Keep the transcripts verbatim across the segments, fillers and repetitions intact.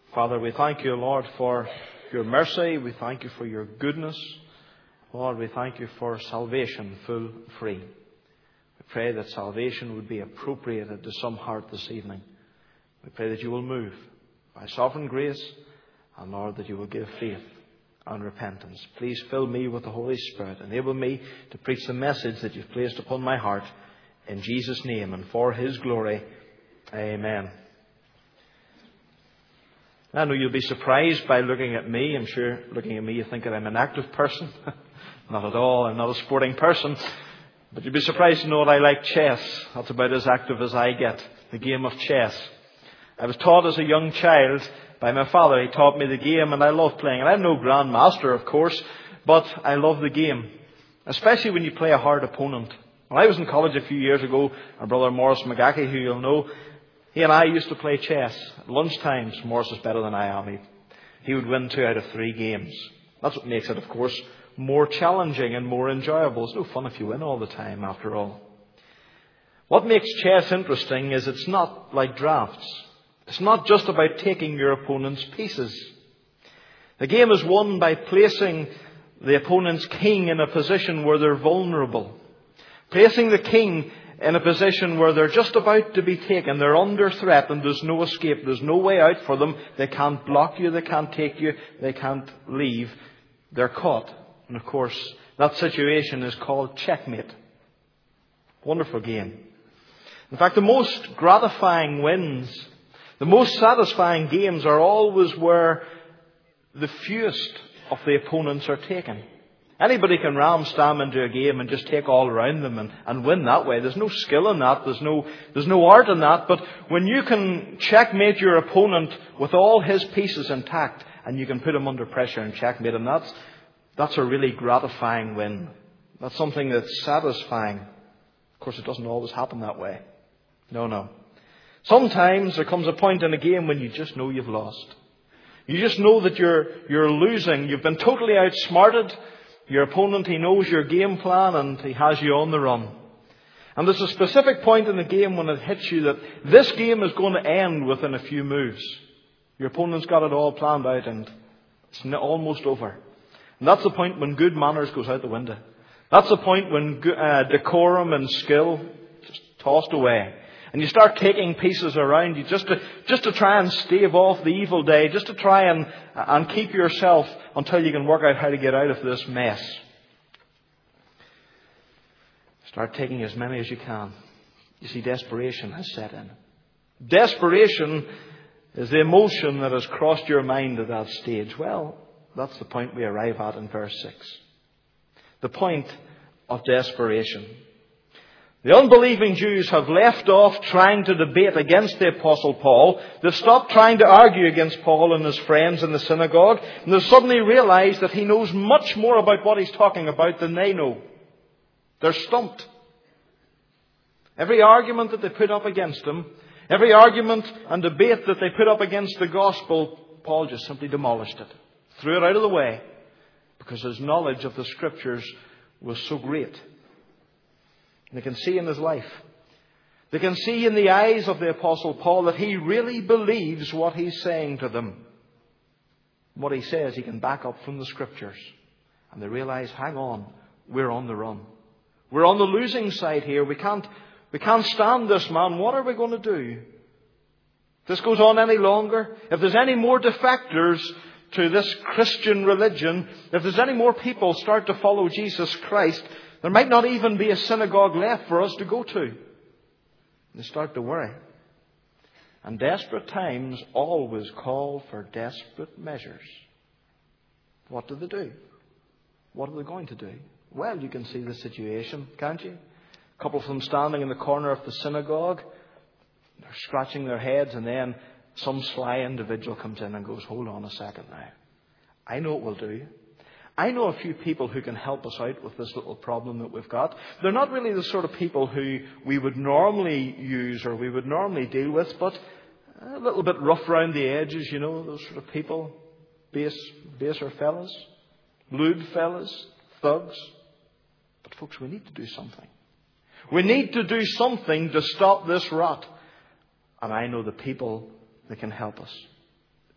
Father, we thank you, Lord, for your mercy. We thank you for your goodness. Lord, we thank you for salvation full free. We pray that salvation would be appropriated to some heart this evening. We pray that you will move by sovereign grace, and Lord, that you will give faith and repentance. Please fill me with the Holy Spirit. Enable me to preach the message that you've placed upon my heart. In Jesus' name and for his glory. Amen. I know you'll be surprised by looking at me. I'm sure looking at me you think that I'm an active person. Not at all. I'm not a sporting person. But you'll be surprised to know that I like chess. That's about as active as I get. The game of chess. I was taught as a young child by my father. He taught me the game and I love playing. And I'm no grandmaster, of course, but I love the game. Especially when you play a hard opponent. When I was in college a few years ago, my brother Morris McGackie, who you'll know, he and I used to play chess. At lunchtimes, Morris is better than I am. He, he would win two out of three games. That's what makes it, of course, more challenging and more enjoyable. It's no fun if you win all the time, after all. What makes chess interesting is it's not like drafts. It's not just about taking your opponent's pieces. The game is won by placing the opponent's king in a position where they're vulnerable. Placing the king in a position where they're just about to be taken. They're under threat and there's no escape. There's no way out for them. They can't block you. They can't take you. They can't leave. They're caught. And of course, that situation is called checkmate. Wonderful game. In fact, the most gratifying wins, the most satisfying games are always where the fewest of the opponents are taken. Anybody can ram Stam into a game and just take all around them and, and win that way. There's no skill in that. There's no, there's no art in that. But when you can checkmate your opponent with all his pieces intact and you can put him under pressure and checkmate him, that's, that's a really gratifying win. That's something that's satisfying. Of course, it doesn't always happen that way. No, no. Sometimes there comes a point in a game when you just know you've lost. You just know that you're, you're losing. You've been totally outsmarted. Your opponent, he knows your game plan and he has you on the run. And there's a specific point in the game when it hits you that this game is going to end within a few moves. Your opponent's got it all planned out and it's almost over. And that's the point when good manners goes out the window. That's the point when uh, decorum and skill just tossed away. And you start taking pieces around you just to, just to try and stave off the evil day, just to try and, and keep yourself until you can work out how to get out of this mess. Start taking as many as you can. You see, desperation has set in. Desperation is the emotion that has crossed your mind at that stage. Well, that's the point we arrive at in verse six. The point of desperation. The unbelieving Jews have left off trying to debate against the Apostle Paul. They've stopped trying to argue against Paul and his friends in the synagogue. And they've suddenly realized that he knows much more about what he's talking about than they know. They're stumped. Every argument that they put up against him, every argument and debate that they put up against the gospel, Paul just simply demolished it. Threw it out of the way. Because his knowledge of the Scriptures was so great. They can see in his life. They can see in the eyes of the Apostle Paul that he really believes what he's saying to them. What he says he can back up from the Scriptures. And they realize, hang on, we're on the run. We're on the losing side here. We can't, we can't stand this man. What are we going to do? If this goes on any longer, if there's any more defectors to this Christian religion, if there's any more people start to follow Jesus Christ, there might not even be a synagogue left for us to go to. They start to worry. And desperate times always call for desperate measures. What do they do? What are they going to do? Well, you can see the situation, can't you? A couple of them standing in the corner of the synagogue. They're scratching their heads, and then some sly individual comes in and goes, hold on a second now. I know what we'll do. I know a few people who can help us out with this little problem that we've got. They're not really the sort of people who we would normally use or we would normally deal with, but a little bit rough around the edges, you know, those sort of people. Base, baser fellas, lewd fellas, thugs. But folks, we need to do something. We need to do something to stop this rot. And I know the people that can help us.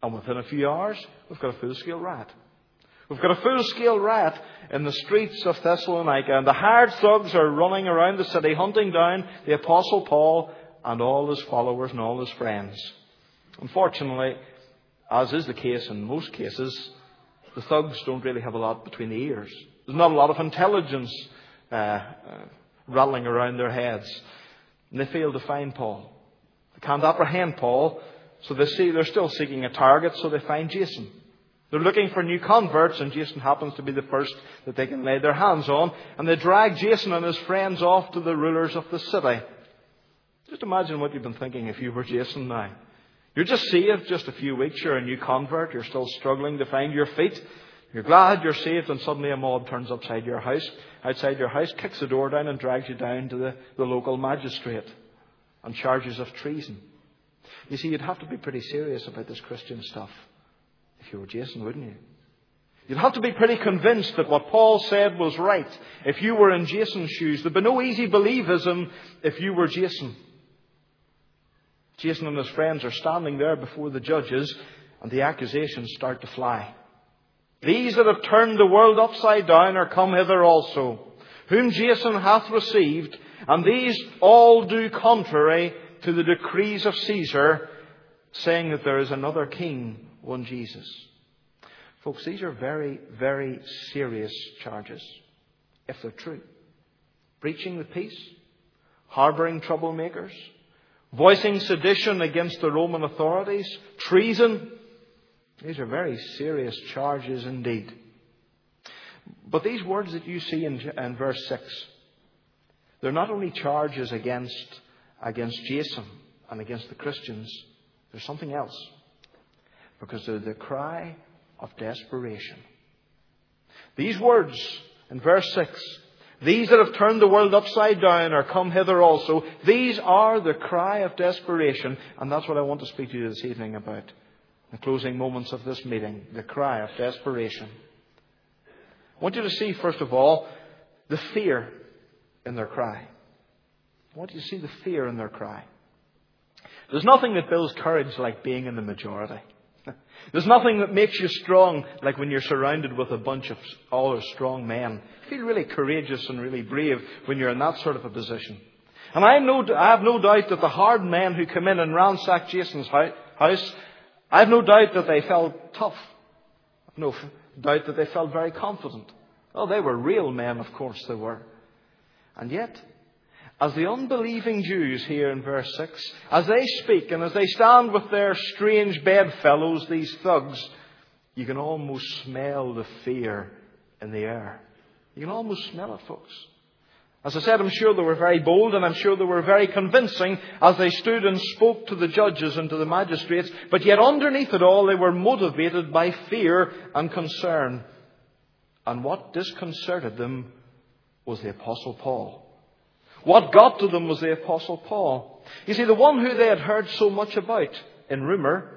And within a few hours, we've got a full-scale riot. We've got a full-scale riot in the streets of Thessalonica, and the hired thugs are running around the city, hunting down the Apostle Paul and all his followers and all his friends. Unfortunately, as is the case in most cases, the thugs don't really have a lot between the ears. There's not a lot of intelligence uh, uh, rattling around their heads. And they fail to find Paul. They can't apprehend Paul, so they see they're still seeking a target, so they find Jason. They're looking for new converts, and Jason happens to be the first that they can lay their hands on. And they drag Jason and his friends off to the rulers of the city. Just imagine what you've been thinking if you were Jason now. You're just saved just a few weeks, you're a new convert, you're still struggling to find your feet. You're glad you're saved, and suddenly a mob turns upside your house, outside your house, kicks the door down and drags you down to the, the local magistrate on charges of treason. You see, you'd have to be pretty serious about this Christian stuff if you were Jason, wouldn't you? You'd have to be pretty convinced that what Paul said was right if you were in Jason's shoes. There'd be no easy believism if you were Jason. Jason and his friends are standing there before the judges, and the accusations start to fly. These that have turned the world upside down are come hither also, whom Jason hath received, and these all do contrary to the decrees of Caesar, saying that there is another king, one Jesus. Folks, these are very, very serious charges, if they're true. Breaching the peace, harbouring troublemakers, voicing sedition against the Roman authorities, treason. These are very serious charges indeed. But these words that you see in, in verse six, they're not only charges against, against Jason and against the Christians. There's something else. Because they're the cry of desperation. These words in verse six, these that have turned the world upside down are come hither also. These are the cry of desperation. And that's what I want to speak to you this evening about. The closing moments of this meeting. The cry of desperation. I want you to see, first of all, the fear in their cry. I want you to see the fear in their cry. There's nothing that builds courage like being in the majority. There's nothing that makes you strong like when you're surrounded with a bunch of all strong men. You feel really courageous and really brave when you're in that sort of a position. And I, know, I have no doubt that the hard men who come in and ransack Jason's house, I have no doubt that they felt tough. I have no doubt that they felt very confident. Oh, they were real men, of course they were. And yet, as the unbelieving Jews here in verse six, as they speak and as they stand with their strange bedfellows, these thugs, you can almost smell the fear in the air. You can almost smell it, folks. As I said, I'm sure they were very bold and I'm sure they were very convincing as they stood and spoke to the judges and to the magistrates. But yet underneath it all, they were motivated by fear and concern. And what disconcerted them was the Apostle Paul. What got to them was the Apostle Paul. You see, the one who they had heard so much about in rumour,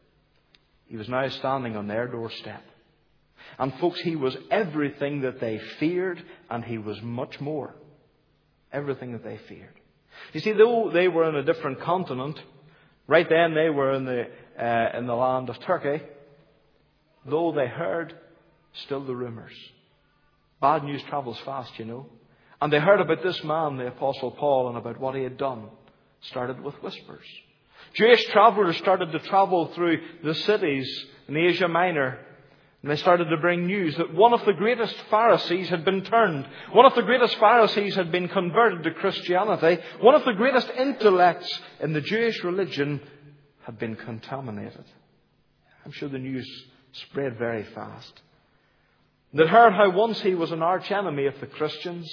he was now standing on their doorstep. And folks, he was everything that they feared, and he was much more. Everything that they feared. You see, though they were in a different continent, right then they were in the, uh, in the land of Turkey, though they heard still the rumours. Bad news travels fast, you know. And they heard about this man, the Apostle Paul, and about what he had done. Started with whispers. Jewish travellers started to travel through the cities in Asia Minor. And they started to bring news that one of the greatest Pharisees had been turned. One of the greatest Pharisees had been converted to Christianity. One of the greatest intellects in the Jewish religion had been contaminated. I'm sure the news spread very fast. They'd heard how once he was an arch enemy of the Christians.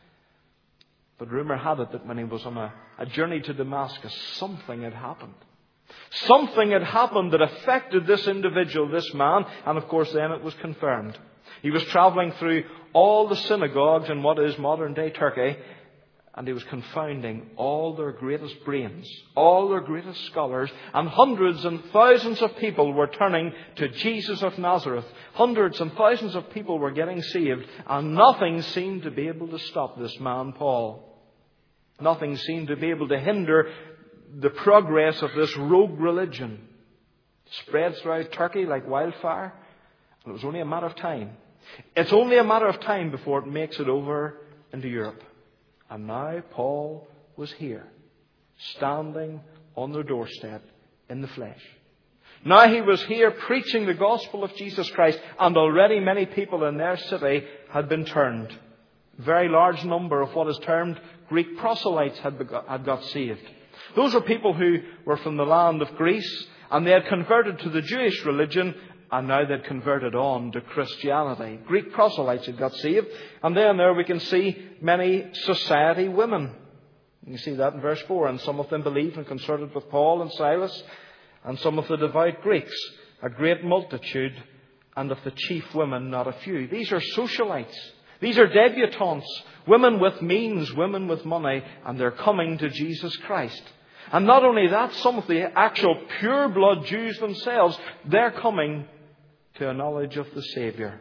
But rumour had it that when he was on a, a journey to Damascus, something had happened. Something had happened that affected this individual, this man, and of course then it was confirmed. He was travelling through all the synagogues in what is modern-day Turkey, and he was confounding all their greatest brains, all their greatest scholars, and hundreds and thousands of people were turning to Jesus of Nazareth. Hundreds and thousands of people were getting saved, and nothing seemed to be able to stop this man, Paul. Nothing seemed to be able to hinder the progress of this rogue religion. spread throughout Turkey like wildfire. And it was only a matter of time. It's only a matter of time before it makes it over into Europe. And now Paul was here, standing on their doorstep in the flesh. Now he was here preaching the gospel of Jesus Christ, and already many people in their city had been turned. A very large number of what is termed Greek proselytes had, begot, had got saved. Those were people who were from the land of Greece, and they had converted to the Jewish religion, and now they'd converted on to Christianity. Greek proselytes had got saved, and then there we can see many society women. You see that in verse four. And some of them believed and consorted with Paul and Silas, and some of the devout Greeks, a great multitude, and of the chief women not a few. These are socialites. These are debutantes, women with means, women with money, and they're coming to Jesus Christ. And not only that, some of the actual pure-blood Jews themselves, they're coming to a knowledge of the Saviour.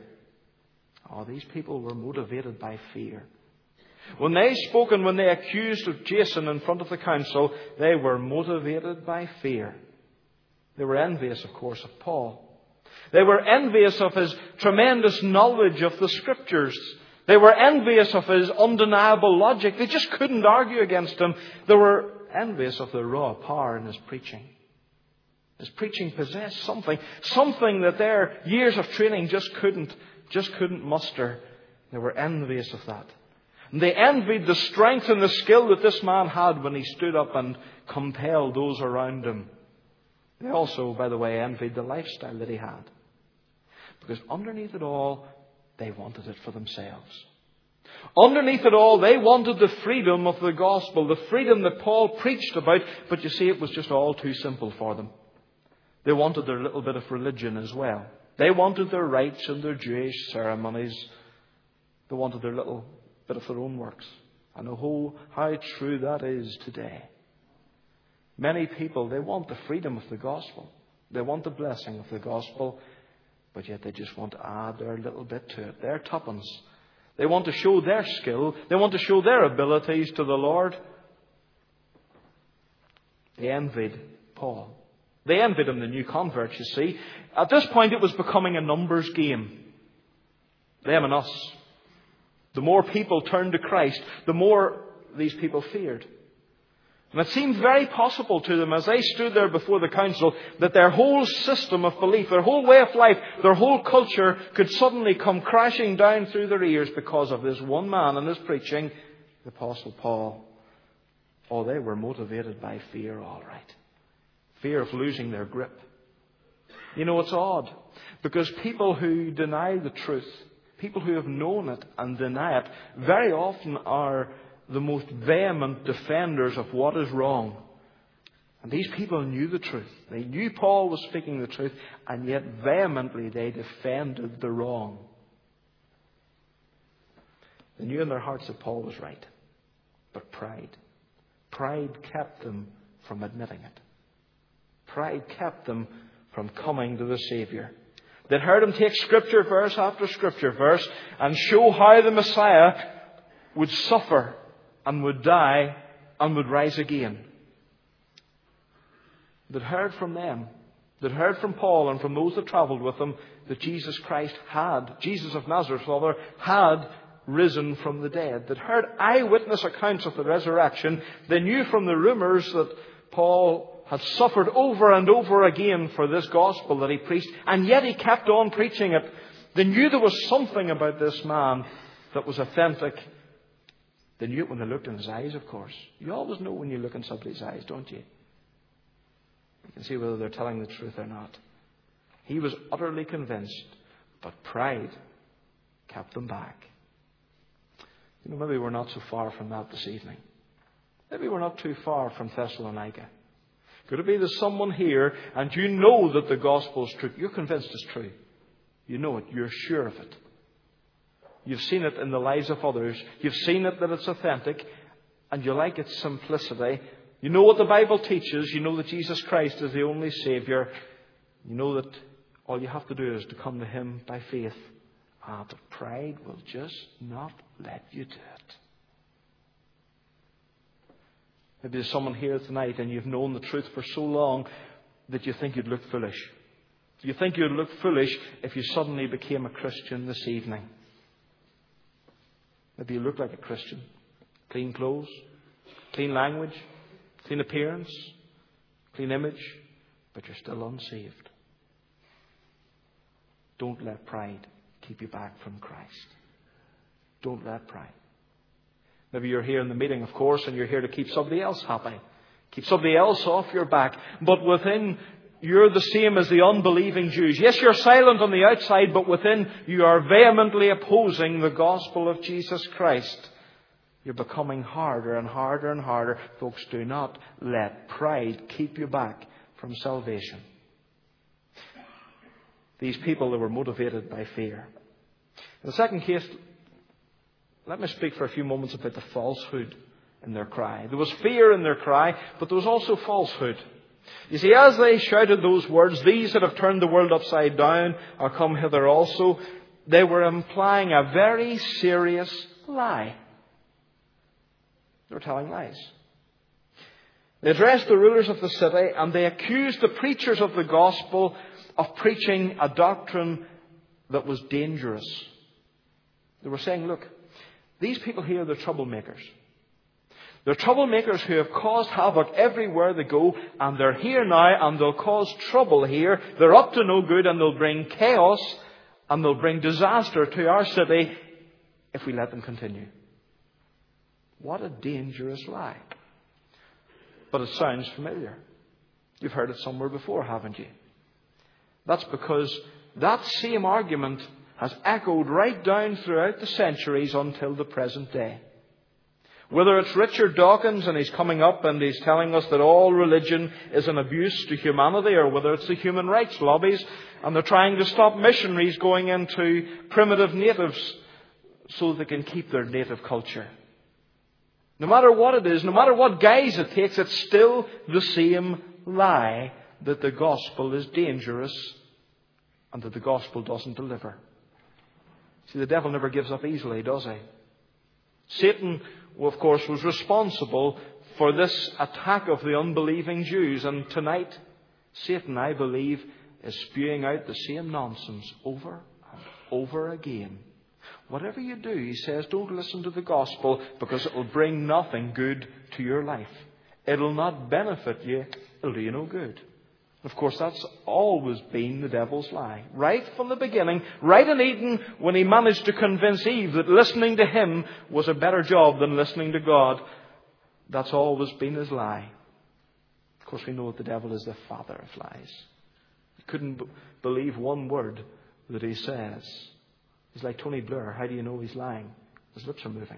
Oh, these people were motivated by fear. When they spoke and when they accused of Jason in front of the council, they were motivated by fear. They were envious, of course, of Paul. They were envious of his tremendous knowledge of the Scriptures. They were envious of his undeniable logic. They just couldn't argue against him. They were envious of the raw power in his preaching. His preaching possessed something, something that their years of training just couldn't, just couldn't muster. They were envious of that. And they envied the strength and the skill that this man had when he stood up and compelled those around him. They also, by the way, envied the lifestyle that he had. Because underneath it all, they wanted it for themselves. Underneath it all, they wanted the freedom of the gospel, the freedom that Paul preached about. But you see, it was just all too simple for them. They wanted their little bit of religion as well. They wanted their rites and their Jewish ceremonies. They wanted their little bit of their own works. And oh, how true that is today. Many people, they want the freedom of the gospel. They want the blessing of the gospel. But yet they just want to add their little bit to it. Their tuppence. They want to show their skill. They want to show their abilities to the Lord. They envied Paul. They envied him, the new converts, you see. At this point, it was becoming a numbers game. Them and us. The more people turned to Christ, the more these people feared. And it seemed very possible to them as they stood there before the council that their whole system of belief, their whole way of life, their whole culture could suddenly come crashing down through their ears because of this one man and his preaching, the Apostle Paul. Oh, they were motivated by fear, all right. Fear of losing their grip. You know, it's odd because people who deny the truth, people who have known it and deny it, very often are the most vehement defenders of what is wrong. And these people knew the truth. They knew Paul was speaking the truth, and yet vehemently they defended the wrong. They knew in their hearts that Paul was right. But pride. Pride kept them from admitting it. Pride kept them from coming to the Saviour. They'd heard him take Scripture verse after Scripture verse and show how the Messiah would suffer and would die and would rise again. They'd heard from them, they'd heard from Paul and from those that travelled with him that Jesus Christ had, Jesus of Nazareth, rather, had risen from the dead. They'd heard eyewitness accounts of the resurrection. They knew from the rumours that Paul had suffered over and over again for this gospel that he preached, and yet he kept on preaching it. They knew there was something about this man that was authentic. They knew it when they looked in his eyes, of course. You always know when you look in somebody's eyes, don't you? You can see whether they're telling the truth or not. He was utterly convinced, but pride kept them back. You know, maybe we're not so far from that this evening. Maybe we're not too far from Thessalonica. Could it be there's someone here and you know that the gospel is true? You're convinced it's true. You know it. You're sure of it. You've seen it in the lives of others. You've seen it that it's authentic. And you like its simplicity. You know what the Bible teaches. You know that Jesus Christ is the only Saviour. You know that all you have to do is to come to Him by faith. Ah, but pride will just not let you do it. Maybe there's someone here tonight and you've known the truth for so long that you think you'd look foolish. Do you think you'd look foolish if you suddenly became a Christian this evening? Maybe you look like a Christian. Clean clothes, clean language, clean appearance, clean image, but you're still unsaved. Don't let pride keep you back from Christ. Don't let pride. Maybe you're here in the meeting, of course, and you're here to keep somebody else happy. Keep somebody else off your back. But within, you're the same as the unbelieving Jews. Yes, you're silent on the outside, but within you are vehemently opposing the gospel of Jesus Christ. You're becoming harder and harder and harder. Folks, do not let pride keep you back from salvation. These people, they were motivated by fear. In the second case, let me speak for a few moments about the falsehood in their cry. There was fear in their cry, but there was also falsehood. You see, as they shouted those words, these that have turned the world upside down are come hither also, they were implying a very serious lie. They were telling lies. They addressed the rulers of the city and they accused the preachers of the gospel of preaching a doctrine that was dangerous. They were saying, look, these people here, they're troublemakers. They're troublemakers who have caused havoc everywhere they go, and they're here now and they'll cause trouble here. They're up to no good and they'll bring chaos and they'll bring disaster to our city if we let them continue. What a dangerous lie. But it sounds familiar. You've heard it somewhere before, haven't you? That's because that same argument has echoed right down throughout the centuries until the present day. Whether it's Richard Dawkins and he's coming up and he's telling us that all religion is an abuse to humanity, or whether it's the human rights lobbies and they're trying to stop missionaries going into primitive natives so they can keep their native culture. No matter what it is, no matter what guise it takes, it's still the same lie that the gospel is dangerous and that the gospel doesn't deliver. See, the devil never gives up easily, does he? Satan, of course, was responsible for this attack of the unbelieving Jews. And tonight, Satan, I believe, is spewing out the same nonsense over and over again. Whatever you do, he says, don't listen to the gospel because it will bring nothing good to your life. It will not benefit you. It will do you no good. Of course, that's always been the devil's lie. Right from the beginning, right in Eden, when he managed to convince Eve that listening to him was a better job than listening to God, that's always been his lie. Of course, we know that the devil is the father of lies. You couldn't b- believe one word that he says. He's like Tony Blair. How do you know he's lying? His lips are moving.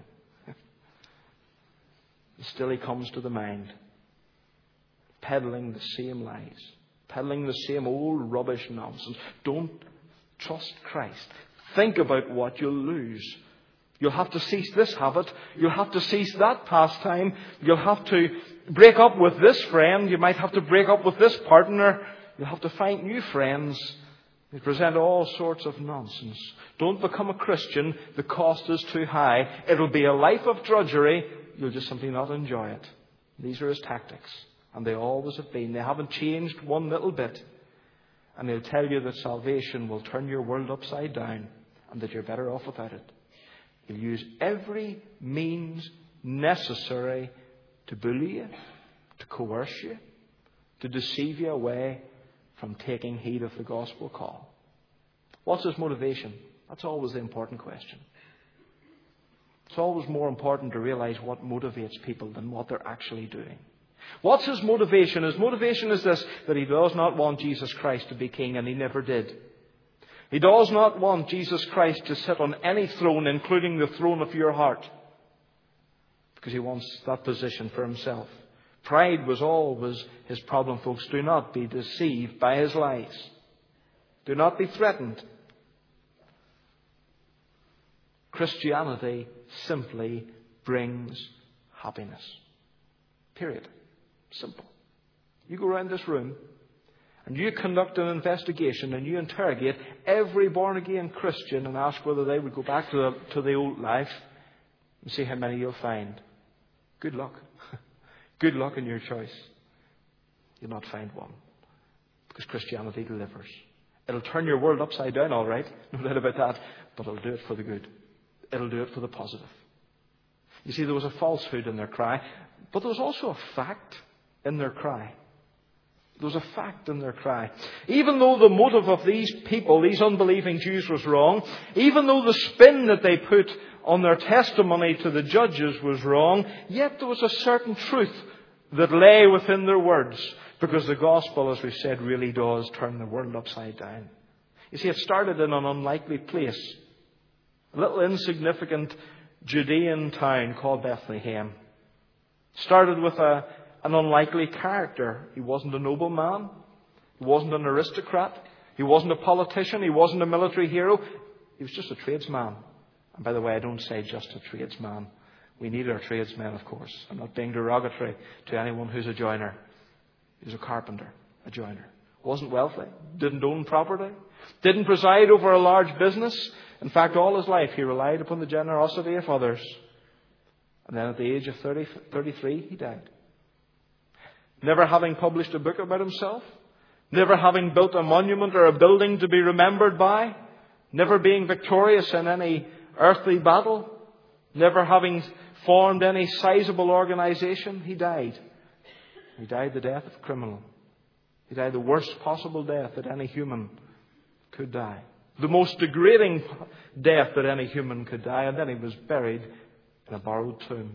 Still he comes to the mind, peddling the same lies. Peddling the same old rubbish nonsense. Don't trust Christ. Think about what you'll lose. You'll have to cease this habit. You'll have to cease that pastime. You'll have to break up with this friend. You might have to break up with this partner. You'll have to find new friends. They present all sorts of nonsense. Don't become a Christian. The cost is too high. It'll be a life of drudgery. You'll just simply not enjoy it. These are his tactics. And they always have been. They haven't changed one little bit. And they'll tell you that salvation will turn your world upside down and that you're better off without it. He'll use every means necessary to bully you, to coerce you, to deceive you away from taking heed of the gospel call. What's his motivation? That's always the important question. It's always more important to realize what motivates people than what they're actually doing. What's his motivation? His motivation is this, that he does not want Jesus Christ to be king, and he never did. He does not want Jesus Christ to sit on any throne, including the throne of your heart, because he wants that position for himself. Pride was always his problem, folks. Do not be deceived by his lies. Do not be threatened. Christianity simply brings happiness. Period. Simple. You go around this room and you conduct an investigation and you interrogate every born-again Christian and ask whether they would go back to the, to the old life, and see how many you'll find. Good luck. Good luck in your choice. You'll not find one. Because Christianity delivers. It'll turn your world upside down, all right. No doubt about that. But it'll do it for the good. It'll do it for the positive. You see, there was a falsehood in their cry, but there was also a fact in their cry. There was a fact in their cry. Even though the motive of these people, these unbelieving Jews, was wrong, even though the spin that they put on their testimony to the judges was wrong, yet there was a certain truth that lay within their words. Because the gospel, as we said, really does turn the world upside down. You see, it started in an unlikely place. A little insignificant Judean town called Bethlehem. Started with a, an unlikely character. He wasn't a nobleman. He wasn't an aristocrat. He wasn't a politician. He wasn't a military hero. He was just a tradesman. And by the way, I don't say just a tradesman. We need our tradesmen, of course. I'm not being derogatory to anyone who's a joiner. He was a carpenter, a joiner. Wasn't wealthy, didn't own property, didn't preside over a large business. In fact, all his life he relied upon the generosity of others. And then at the age of thirty, thirty-three, he died. Never having published a book about himself, never having built a monument or a building to be remembered by, never being victorious in any earthly battle, never having formed any sizable organization, he died. He died the death of a criminal. He died the worst possible death that any human could die. The most degrading death that any human could die. And then he was buried in a borrowed tomb.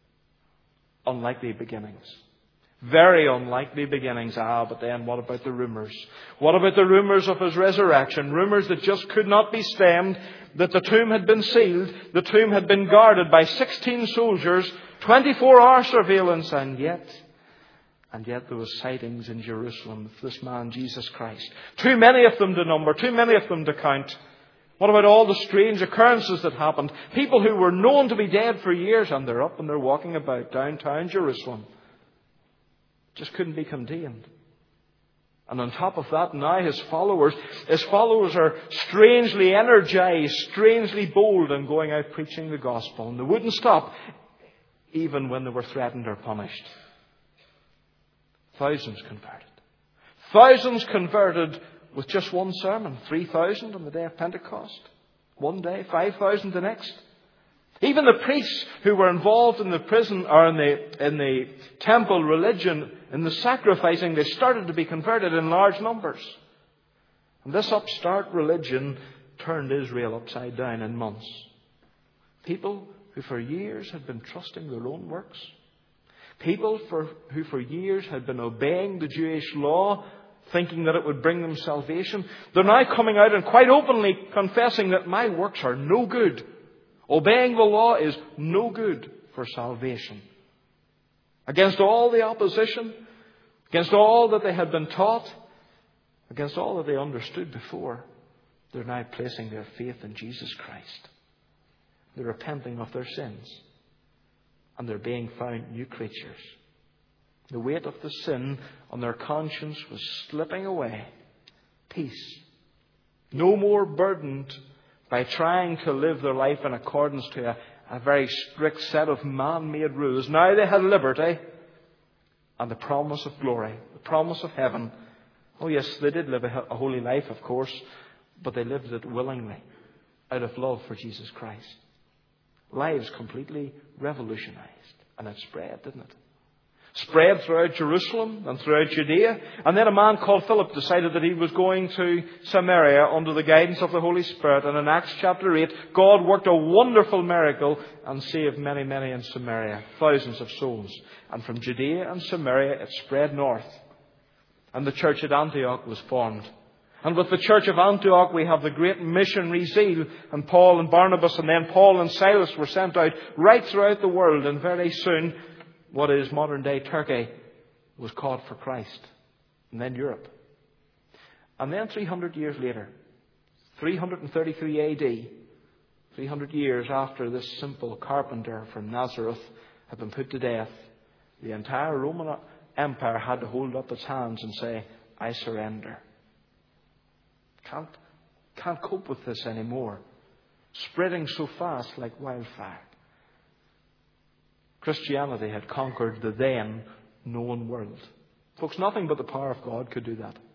Unlikely beginnings. Very unlikely beginnings. Ah, but then what about the rumours? What about the rumours of his resurrection? Rumours that just could not be stemmed. That the tomb had been sealed. The tomb had been guarded by sixteen soldiers. twenty-four hour surveillance. And yet... And yet there were sightings in Jerusalem of this man, Jesus Christ. Too many of them to number, too many of them to count. What about all the strange occurrences that happened? People who were known to be dead for years, and they're up and they're walking about downtown Jerusalem. Just couldn't be contained. And on top of that, now his followers, his followers are strangely energized, strangely bold in going out preaching the gospel. And they wouldn't stop, even when they were threatened or punished. Thousands converted. Thousands converted with just one sermon. Three thousand on the day of Pentecost. One day, five thousand the next. Even the priests who were involved in the prison or in the in the temple religion, in the sacrificing, they started to be converted in large numbers. And this upstart religion turned Israel upside down in months. People who for years had been trusting their own works. People for, who for years had been obeying the Jewish law, thinking that it would bring them salvation. They're now coming out and quite openly confessing that my works are no good. Obeying the law is no good for salvation. Against all the opposition, against all that they had been taught, against all that they understood before, they're now placing their faith in Jesus Christ. They're repenting of their sins. And they're being found new creatures. The weight of the sin on their conscience was slipping away. Peace. No more burdened by trying to live their life in accordance to a, a very strict set of man-made rules. Now they had liberty and the promise of glory, the promise of heaven. Oh yes, they did live a, a holy life, of course, but they lived it willingly, out of love for Jesus Christ. Lives completely revolutionized. And it spread, didn't it? Spread throughout Jerusalem and throughout Judea. And then a man called Philip decided that he was going to Samaria under the guidance of the Holy Spirit. And in Acts chapter eight, God worked a wonderful miracle and saved many, many in Samaria. Thousands of souls. And from Judea and Samaria, it spread north. And the church at Antioch was formed. And with the church of Antioch, we have the great missionary zeal. And Paul and Barnabas, and then Paul and Silas were sent out right throughout the world. And very soon, what is modern-day Turkey was caught for Christ. And then Europe. And then three hundred years later, three thirty-three A D, three hundred years after this simple carpenter from Nazareth had been put to death, the entire Roman Empire had to hold up its hands and say, I surrender. Can't, can't cope with this anymore. Spreading so fast like wildfire. Christianity had conquered the then known world. Folks, nothing but the power of God could do that.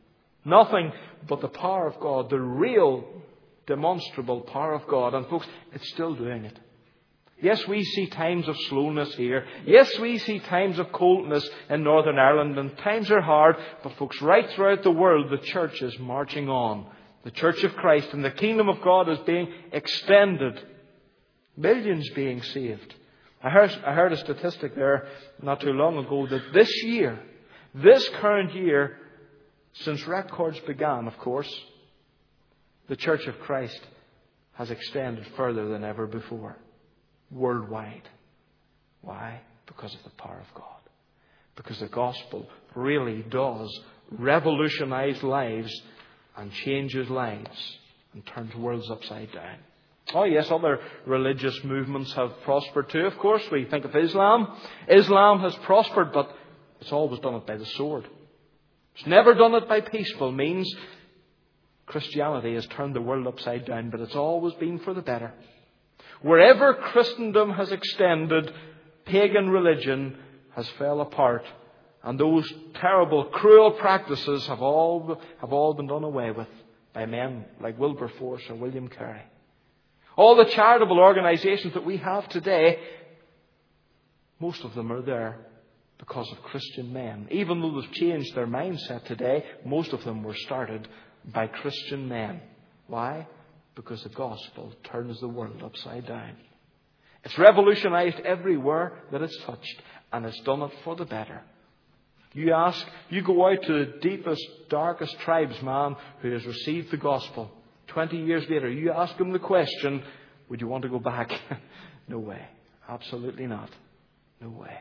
Nothing but the power of God, the real demonstrable power of God. And folks, it's still doing it. Yes, we see times of slowness here. Yes, we see times of coldness in Northern Ireland, and times are hard. But folks, right throughout the world, the church is marching on. The Church of Christ and the kingdom of God is being extended. Millions being saved. I heard, I heard a statistic there not too long ago that this year, this current year, since records began, of course, the Church of Christ has extended further than ever before. Worldwide. Why? Because of the power of God. Because the gospel really does revolutionize lives and changes lives and turns worlds upside down. Oh yes, other religious movements have prospered too, of course. We think of Islam. Islam has prospered, but it's always done it by the sword. It's never done it by peaceful means. Christianity has turned the world upside down, but it's always been for the better. Wherever Christendom has extended, pagan religion has fell apart. And those terrible, cruel practices have all, have all been done away with by men like Wilberforce or William Carey. All the charitable organisations that we have today, most of them are there because of Christian men. Even though they've changed their mindset today, most of them were started by Christian men. Why? Because the gospel turns the world upside down. It's revolutionised everywhere that it's touched, and it's done it for the better. You ask, you go out to the deepest, darkest tribesman who has received the gospel. Twenty years later, you ask him the question, would you want to go back? No way. Absolutely not. No way.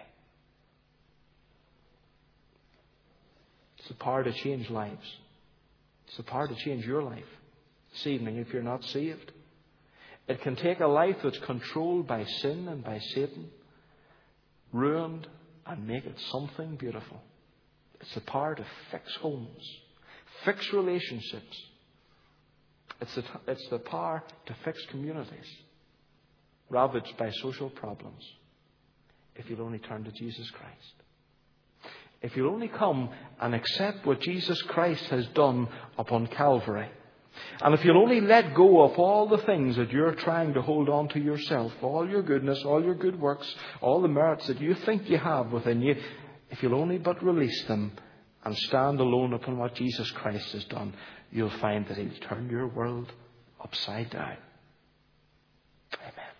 It's the power to change lives. It's the power to change your life this evening if you're not saved. It can take a life that's controlled by sin and by Satan, ruined, and make it something beautiful. It's the power to fix homes, fix relationships. It's the, it's the power to fix communities ravaged by social problems. If you'll only turn to Jesus Christ. If you'll only come and accept what Jesus Christ has done upon Calvary. And if you'll only let go of all the things that you're trying to hold on to yourself, all your goodness, all your good works, all the merits that you think you have within you, if you'll only but release them and stand alone upon what Jesus Christ has done, you'll find that He'll turn your world upside down. Amen.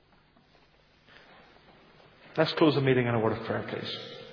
Let's close the meeting in a word of prayer, please.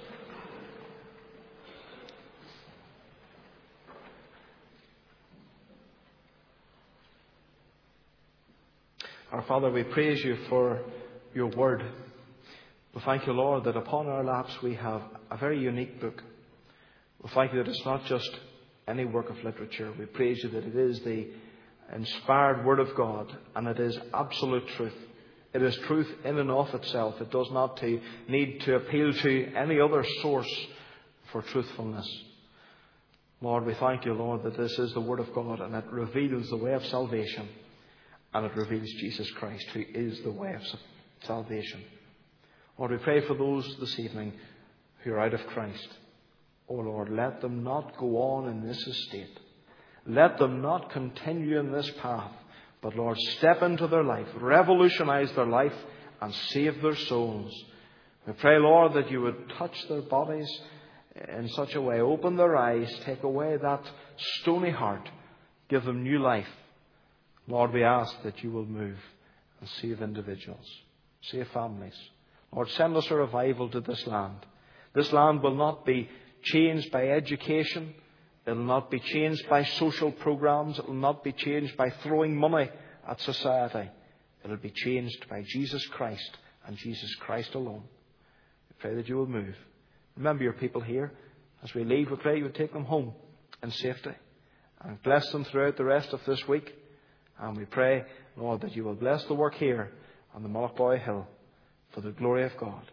Our Father, we praise You for Your word. We thank You, Lord, that upon our laps we have a very unique book. We thank You that it's not just any work of literature. We praise You that it is the inspired Word of God, and it is absolute truth. It is truth in and of itself. It does not to need to appeal to any other source for truthfulness. Lord, we thank You, Lord, that this is the Word of God, and it reveals the way of salvation. And it reveals Jesus Christ, who is the way of salvation. Lord, we pray for those this evening who are out of Christ. Oh Lord, let them not go on in this estate. Let them not continue in this path. But Lord, step into their life, revolutionize their life, and save their souls. We pray, Lord, that You would touch their bodies in such a way, open their eyes, take away that stony heart, give them new life. Lord, we ask that You will move and save individuals, save families. Lord, send us a revival to this land. This land will not be changed by education. It will not be changed by social programs. It will not be changed by throwing money at society. It will be changed by Jesus Christ and Jesus Christ alone. We pray that You will move. Remember Your people here. As we leave, we pray You would take them home in safety and bless them throughout the rest of this week. And we pray, Lord, that You will bless the work here on the Malachboy Hill for the glory of God.